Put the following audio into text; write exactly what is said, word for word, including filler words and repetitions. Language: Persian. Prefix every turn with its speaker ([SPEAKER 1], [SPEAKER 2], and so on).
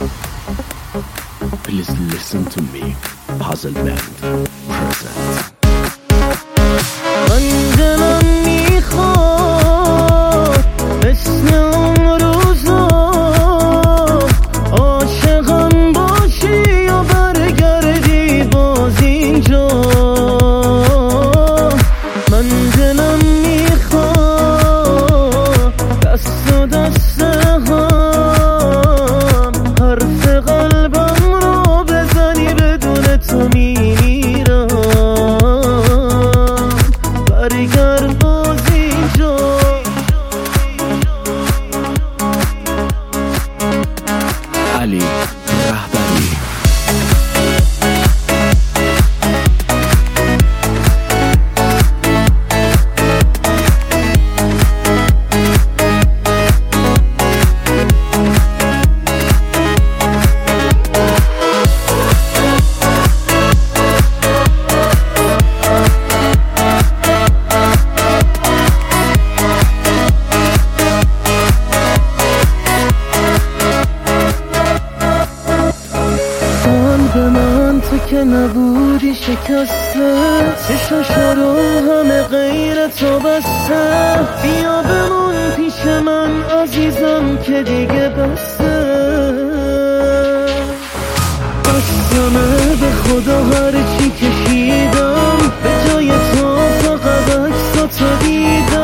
[SPEAKER 1] Please listen to me. Puzzle Band present.
[SPEAKER 2] من دلم میخواد مثل اون روزا عاشقم باشی یا برگردی باز اینجا. من دلم میخواد دست و دست هم حرف قلبم رو بزنی بدون تو میمیرم. برگرد باز اینجا.
[SPEAKER 1] علی رهبری.
[SPEAKER 2] به من تو که نبودی شکسته، چشاشا رو همه غیر تو بسته. بیا بمون پیش من عزیزم که دیگه بسته. قسمه به خدا هرچی کشیدم به جای تو فقط عکساتو دیدم.